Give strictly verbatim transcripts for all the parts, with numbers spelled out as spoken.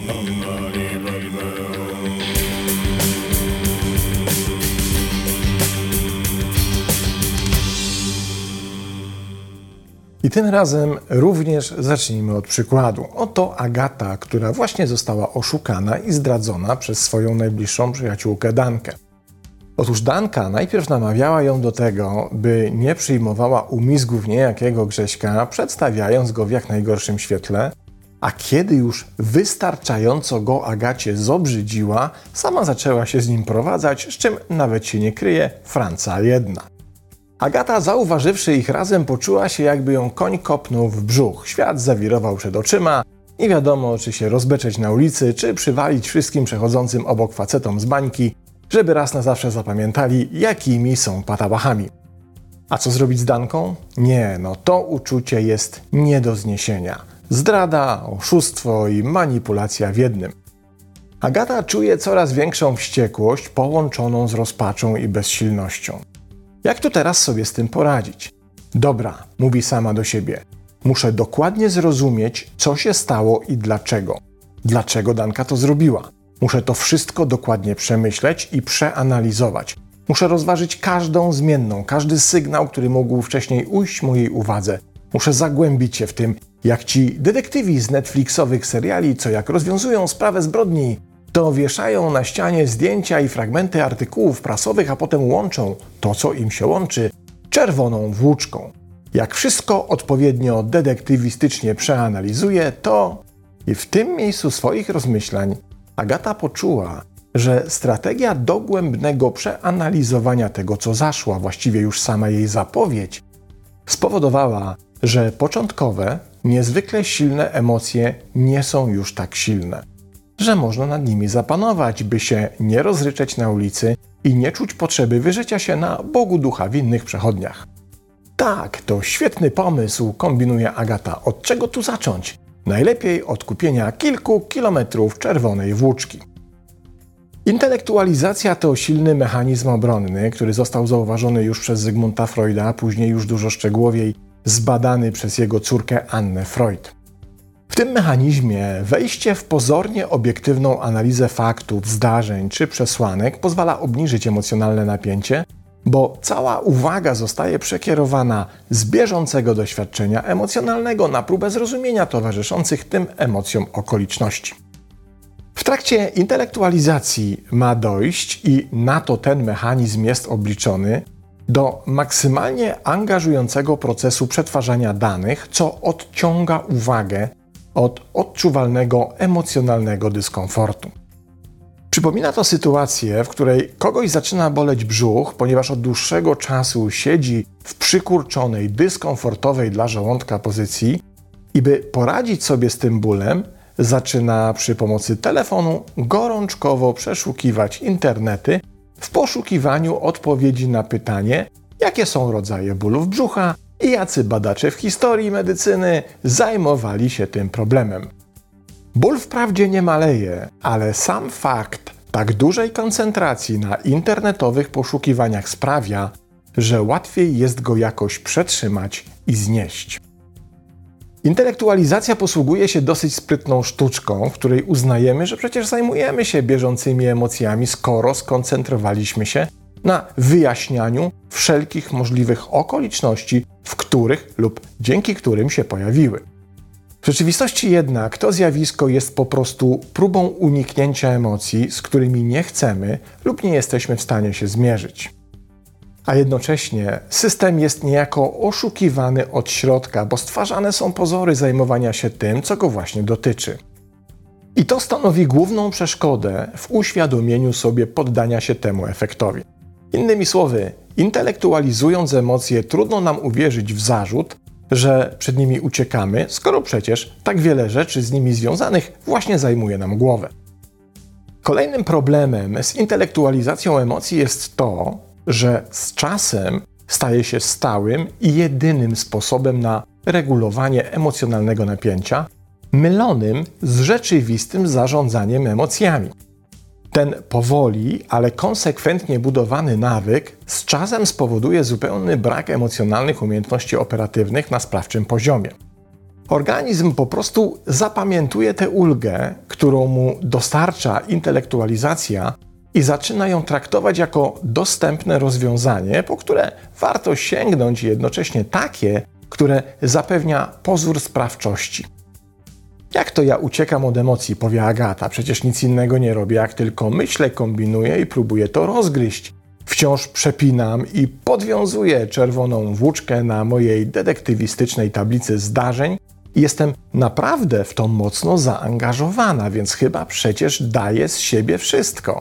I tym razem również zacznijmy od przykładu. Oto Agata, która właśnie została oszukana i zdradzona przez swoją najbliższą przyjaciółkę Dankę. Otóż Danka najpierw namawiała ją do tego, by nie przyjmowała umizgów niejakiego Grześka, przedstawiając go w jak najgorszym świetle, a kiedy już wystarczająco go Agacie zobrzydziła, sama zaczęła się z nim prowadzać, z czym nawet się nie kryje, Franca jedna. Agata, zauważywszy ich razem, poczuła się, jakby ją koń kopnął w brzuch. Świat zawirował przed oczyma. Nie wiadomo, czy się rozbeczeć na ulicy, czy przywalić wszystkim przechodzącym obok facetom z bańki, żeby raz na zawsze zapamiętali, jakimi są patałachami. A co zrobić z Danką? Nie, no to uczucie jest nie do zniesienia. Zdrada, oszustwo i manipulacja w jednym. Agata czuje coraz większą wściekłość połączoną z rozpaczą i bezsilnością. Jak tu teraz sobie z tym poradzić? Dobra, mówi sama do siebie. Muszę dokładnie zrozumieć, co się stało i dlaczego. Dlaczego Danka to zrobiła? Muszę to wszystko dokładnie przemyśleć i przeanalizować. Muszę rozważyć każdą zmienną, każdy sygnał, który mógł wcześniej ujść mojej uwadze. Muszę zagłębić się w tym, jak ci detektywi z Netflixowych seriali, co jak rozwiązują sprawę zbrodni, to wieszają na ścianie zdjęcia i fragmenty artykułów prasowych, a potem łączą to, co im się łączy, czerwoną włóczką. Jak wszystko odpowiednio detektywistycznie przeanalizuje, to i w tym miejscu swoich rozmyślań Agata poczuła, że strategia dogłębnego przeanalizowania tego, co zaszło, właściwie już sama jej zapowiedź, spowodowała, że początkowe, niezwykle silne emocje nie są już tak silne, że można nad nimi zapanować, by się nie rozryczeć na ulicy i nie czuć potrzeby wyżycia się na Bogu ducha w innych przechodniach. Tak, to świetny pomysł, kombinuje Agata. Od czego tu zacząć? Najlepiej od kupienia kilku kilometrów czerwonej włóczki. Intelektualizacja to silny mechanizm obronny, który został zauważony już przez Zygmunta Freuda, a później już dużo szczegółowiej zbadany przez jego córkę Annę Freud. W tym mechanizmie wejście w pozornie obiektywną analizę faktów, zdarzeń czy przesłanek pozwala obniżyć emocjonalne napięcie, bo cała uwaga zostaje przekierowana z bieżącego doświadczenia emocjonalnego na próbę zrozumienia towarzyszących tym emocjom okoliczności. W trakcie intelektualizacji ma dojść, i na to ten mechanizm jest obliczony, do maksymalnie angażującego procesu przetwarzania danych, co odciąga uwagę od odczuwalnego emocjonalnego dyskomfortu. Przypomina to sytuację, w której kogoś zaczyna boleć brzuch, ponieważ od dłuższego czasu siedzi w przykurczonej, dyskomfortowej dla żołądka pozycji i by poradzić sobie z tym bólem, zaczyna przy pomocy telefonu gorączkowo przeszukiwać internety w poszukiwaniu odpowiedzi na pytanie, jakie są rodzaje bólów brzucha i jacy badacze w historii medycyny zajmowali się tym problemem. Ból wprawdzie nie maleje, ale sam fakt tak dużej koncentracji na internetowych poszukiwaniach sprawia, że łatwiej jest go jakoś przetrzymać i znieść. Intelektualizacja posługuje się dosyć sprytną sztuczką, w której uznajemy, że przecież zajmujemy się bieżącymi emocjami, skoro skoncentrowaliśmy się na wyjaśnianiu wszelkich możliwych okoliczności, w których lub dzięki którym się pojawiły. W rzeczywistości jednak to zjawisko jest po prostu próbą uniknięcia emocji, z którymi nie chcemy lub nie jesteśmy w stanie się zmierzyć. A jednocześnie system jest niejako oszukiwany od środka, bo stwarzane są pozory zajmowania się tym, co go właśnie dotyczy. I to stanowi główną przeszkodę w uświadomieniu sobie poddania się temu efektowi. Innymi słowy, intelektualizując emocje, trudno nam uwierzyć w zarzut, że przed nimi uciekamy, skoro przecież tak wiele rzeczy z nimi związanych właśnie zajmuje nam głowę. Kolejnym problemem z intelektualizacją emocji jest to, że z czasem staje się stałym i jedynym sposobem na regulowanie emocjonalnego napięcia, mylonym z rzeczywistym zarządzaniem emocjami. Ten powoli, ale konsekwentnie budowany nawyk z czasem spowoduje zupełny brak emocjonalnych umiejętności operatywnych na sprawczym poziomie. Organizm po prostu zapamiętuje tę ulgę, którą mu dostarcza intelektualizacja i zaczyna ją traktować jako dostępne rozwiązanie, po które warto sięgnąć i jednocześnie takie, które zapewnia pozór sprawczości. Jak to ja uciekam od emocji, powie Agata, przecież nic innego nie robię, jak tylko myślę, kombinuję i próbuję to rozgryźć. Wciąż przepinam i podwiązuję czerwoną włóczkę na mojej detektywistycznej tablicy zdarzeń i jestem naprawdę w to mocno zaangażowana, więc chyba przecież daję z siebie wszystko.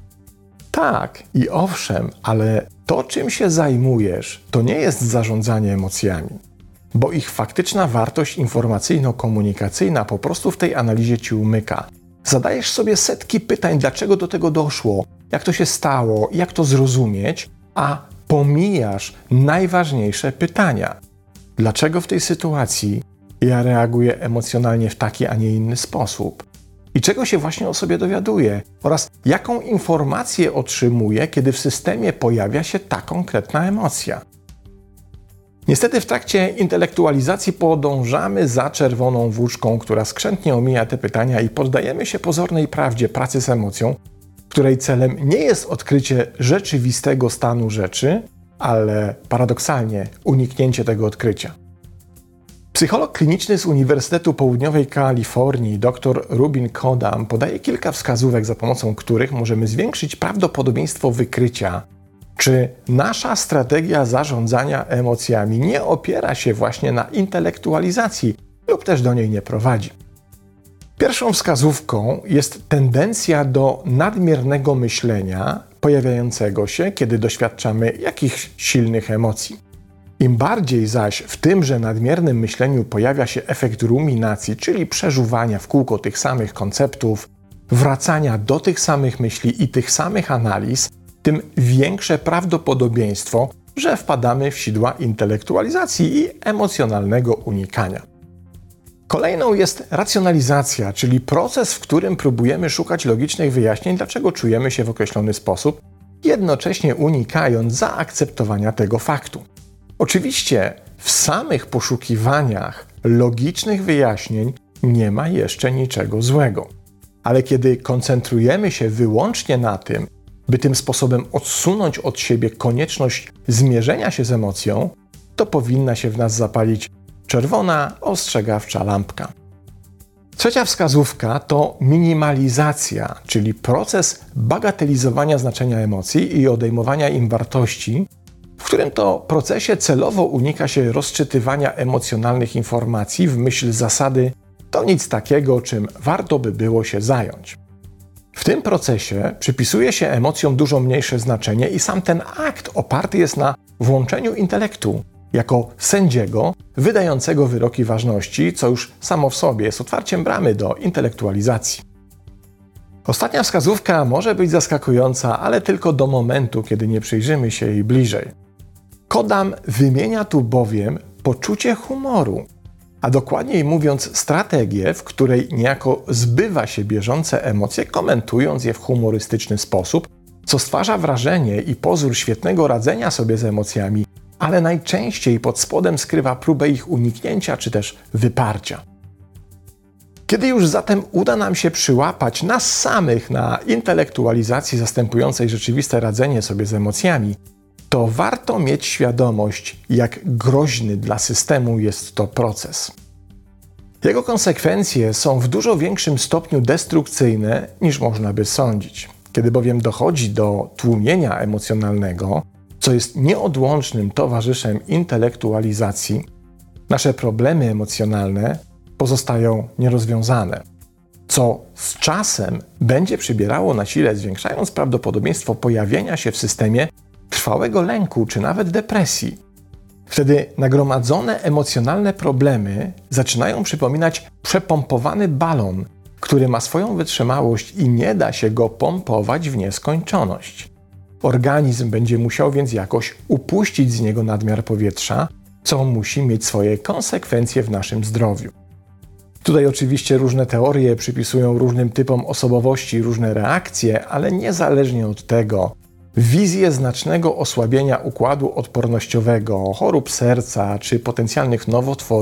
Tak i owszem, ale to, czym się zajmujesz, to nie jest zarządzanie emocjami, bo ich faktyczna wartość informacyjno-komunikacyjna po prostu w tej analizie ci umyka. Zadajesz sobie setki pytań, dlaczego do tego doszło, jak to się stało, jak to zrozumieć, a pomijasz najważniejsze pytania. Dlaczego w tej sytuacji ja reaguję emocjonalnie w taki, a nie inny sposób? I czego się właśnie o sobie dowiaduję? Oraz jaką informację otrzymuję, kiedy w systemie pojawia się ta konkretna emocja? Niestety w trakcie intelektualizacji podążamy za czerwoną włóczką, która skrzętnie omija te pytania i poddajemy się pozornej prawdzie pracy z emocją, której celem nie jest odkrycie rzeczywistego stanu rzeczy, ale paradoksalnie uniknięcie tego odkrycia. Psycholog kliniczny z Uniwersytetu Południowej Kalifornii, dr Rubin Kodam, podaje kilka wskazówek, za pomocą których możemy zwiększyć prawdopodobieństwo wykrycia, czy nasza strategia zarządzania emocjami nie opiera się właśnie na intelektualizacji lub też do niej nie prowadzi. Pierwszą wskazówką jest tendencja do nadmiernego myślenia pojawiającego się, kiedy doświadczamy jakichś silnych emocji. Im bardziej zaś w tymże nadmiernym myśleniu pojawia się efekt ruminacji, czyli przeżuwania w kółko tych samych konceptów, wracania do tych samych myśli i tych samych analiz, tym większe prawdopodobieństwo, że wpadamy w sidła intelektualizacji i emocjonalnego unikania. Kolejną jest racjonalizacja, czyli proces, w którym próbujemy szukać logicznych wyjaśnień, dlaczego czujemy się w określony sposób, jednocześnie unikając zaakceptowania tego faktu. Oczywiście w samych poszukiwaniach logicznych wyjaśnień nie ma jeszcze niczego złego, ale kiedy koncentrujemy się wyłącznie na tym, by tym sposobem odsunąć od siebie konieczność zmierzenia się z emocją, to powinna się w nas zapalić czerwona, ostrzegawcza lampka. Trzecia wskazówka to minimalizacja, czyli proces bagatelizowania znaczenia emocji i odejmowania im wartości, w którym to procesie celowo unika się rozczytywania emocjonalnych informacji w myśl zasady to nic takiego, czym warto by było się zająć. W tym procesie przypisuje się emocjom dużo mniejsze znaczenie i sam ten akt oparty jest na włączeniu intelektu jako sędziego wydającego wyroki ważności, co już samo w sobie jest otwarciem bramy do intelektualizacji. Ostatnia wskazówka może być zaskakująca, ale tylko do momentu, kiedy nie przyjrzymy się jej bliżej. Kodam wymienia tu bowiem poczucie humoru, a dokładniej mówiąc strategię, w której niejako zbywa się bieżące emocje, komentując je w humorystyczny sposób, co stwarza wrażenie i pozór świetnego radzenia sobie z emocjami, ale najczęściej pod spodem skrywa próbę ich uniknięcia czy też wyparcia. Kiedy już zatem uda nam się przyłapać nas samych na intelektualizacji zastępującej rzeczywiste radzenie sobie z emocjami, to warto mieć świadomość, jak groźny dla systemu jest to proces. Jego konsekwencje są w dużo większym stopniu destrukcyjne, niż można by sądzić. Kiedy bowiem dochodzi do tłumienia emocjonalnego, co jest nieodłącznym towarzyszem intelektualizacji, nasze problemy emocjonalne pozostają nierozwiązane, co z czasem będzie przybierało na sile, zwiększając prawdopodobieństwo pojawienia się w systemie trwałego lęku czy nawet depresji. Wtedy nagromadzone emocjonalne problemy zaczynają przypominać przepompowany balon, który ma swoją wytrzymałość i nie da się go pompować w nieskończoność. Organizm będzie musiał więc jakoś upuścić z niego nadmiar powietrza, co musi mieć swoje konsekwencje w naszym zdrowiu. Tutaj oczywiście różne teorie przypisują różnym typom osobowości różne reakcje, ale niezależnie od tego, wizje znacznego osłabienia układu odpornościowego, chorób serca czy potencjalnych nowotworów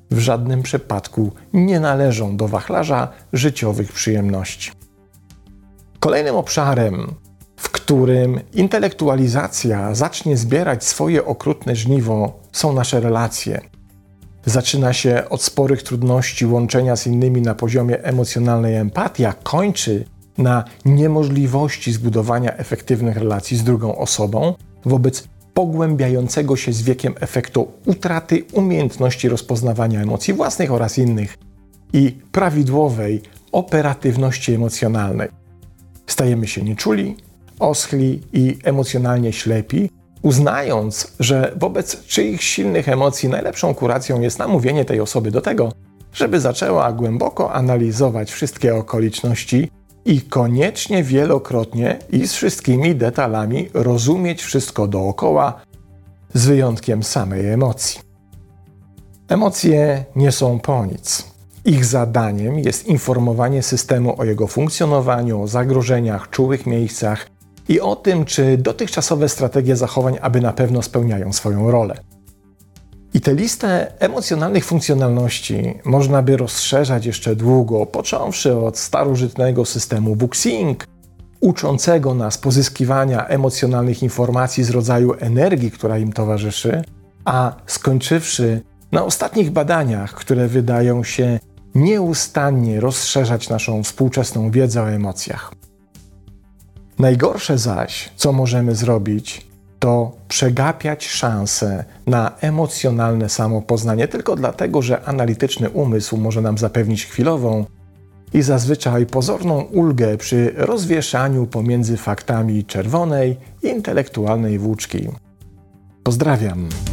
w żadnym przypadku nie należą do wachlarza życiowych przyjemności. Kolejnym obszarem, w którym intelektualizacja zacznie zbierać swoje okrutne żniwo, są nasze relacje. Zaczyna się od sporych trudności łączenia z innymi na poziomie emocjonalnej empatii, a kończy na niemożliwości zbudowania efektywnych relacji z drugą osobą wobec pogłębiającego się z wiekiem efektu utraty umiejętności rozpoznawania emocji własnych oraz innych i prawidłowej operatywności emocjonalnej. Stajemy się nieczuli, oschli i emocjonalnie ślepi, uznając, że wobec czyichś silnych emocji najlepszą kuracją jest namówienie tej osoby do tego, żeby zaczęła głęboko analizować wszystkie okoliczności i koniecznie wielokrotnie i z wszystkimi detalami rozumieć wszystko dookoła, z wyjątkiem samej emocji. Emocje nie są po nic. Ich zadaniem jest informowanie systemu o jego funkcjonowaniu, o zagrożeniach, czułych miejscach i o tym, czy dotychczasowe strategie zachowań aby na pewno spełniają swoją rolę. I tę listę emocjonalnych funkcjonalności można by rozszerzać jeszcze długo, począwszy od starożytnego systemu BookSync, uczącego nas pozyskiwania emocjonalnych informacji z rodzaju energii, która im towarzyszy, a skończywszy na ostatnich badaniach, które wydają się nieustannie rozszerzać naszą współczesną wiedzę o emocjach. Najgorsze zaś, co możemy zrobić, to przegapiać szansę na emocjonalne samopoznanie tylko dlatego, że analityczny umysł może nam zapewnić chwilową i zazwyczaj pozorną ulgę przy rozwieszaniu pomiędzy faktami czerwonej, intelektualnej włóczki. Pozdrawiam.